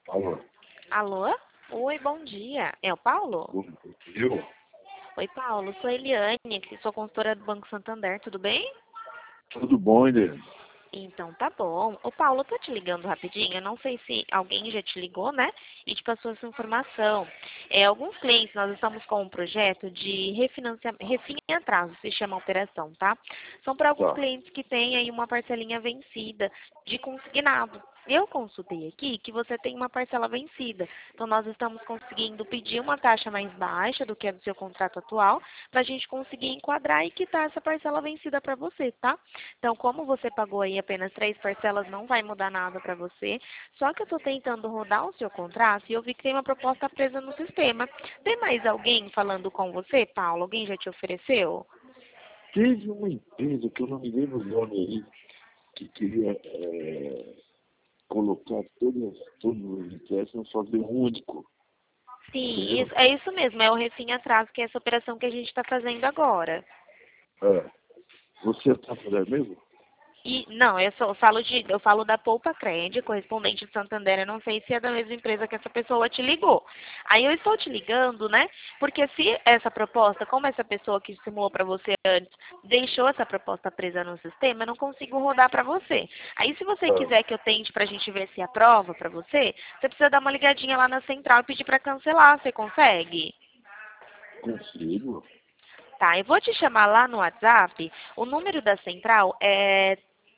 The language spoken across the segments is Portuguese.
Alô? Alô? Oi, bom dia. É o Paulo? Eu? Oi, Paulo. Sou a Eliane, que sou consultora do Banco Santander, tudo bem? Tudo bom, Eliane? Então tá bom. Ô Paulo, eu tô te ligando rapidinho. Eu não sei se alguém já te ligou, né? E te passou essa informação. Alguns clientes, nós estamos com um projeto de refinanciamento, refim em atraso, se chama operação, tá? São para alguns Tá. clientes que têm aí uma parcelinha vencida de consignado. Eu consultei aqui que você tem uma parcela vencida. Então, nós estamos conseguindo pedir uma taxa mais baixa do que a do seu contrato atual, para a gente conseguir enquadrar e quitar essa parcela vencida para você, tá? Então, como você pagou aí apenas 3 parcelas, não vai mudar nada para você. Só que eu estou tentando rodar o seu contrato e eu vi que tem uma proposta presa no sistema. Tem mais alguém falando com você, Paulo? Alguém já te ofereceu? Teve uma empresa que eu não me lembro o nome aí, que queria colocar todos os empréstimos, fazer um único. Sim, Entendeu? é isso mesmo. É o refim atraso, que é essa operação que a gente está fazendo agora. É. Você está fazendo mesmo? E não, eu falo da Poupa Cred, correspondente de Santander. Eu não sei se é da mesma empresa que essa pessoa te ligou. Aí eu estou te ligando, né? Porque se essa proposta, como essa pessoa que simulou para você antes, deixou essa proposta presa no sistema, eu não consigo rodar para você. Aí se você É. quiser que eu tente para a gente ver se aprova para você, você precisa dar uma ligadinha lá na central e pedir para cancelar. Você consegue? Consigo. Tá, eu vou te chamar lá no WhatsApp. O número da central é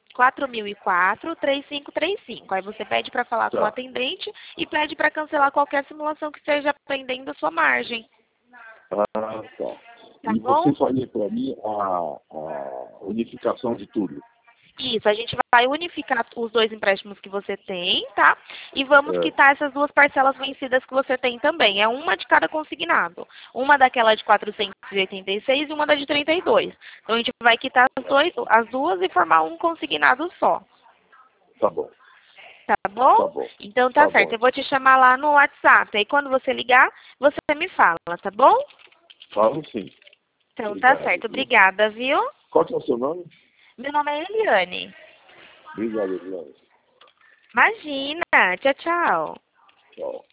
4004-3535. Aí você pede para falar com o Tá. atendente e pede para cancelar qualquer simulação que esteja pendendo a sua margem. Ah, tá. Tá E bom? você faria para mim a unificação de tudo? Isso, a gente vai unificar os dois empréstimos que você tem, tá? E vamos É. quitar essas duas parcelas vencidas que você tem também. É uma de cada consignado. Uma daquela de 486 e uma da de 32. Então a gente vai quitar as duas e formar um consignado só. Tá bom. Tá bom? Tá bom. Então tá Tá certo. bom. Eu vou te chamar lá no WhatsApp. Aí quando você ligar, você me fala, tá bom? Falo sim. Então tá Obrigado, certo. viu? Obrigada, viu? Qual que é o seu nome? Meu nome é Eliane. Obrigado, Eliane. Imagina. Tchau, tchau. Tchau.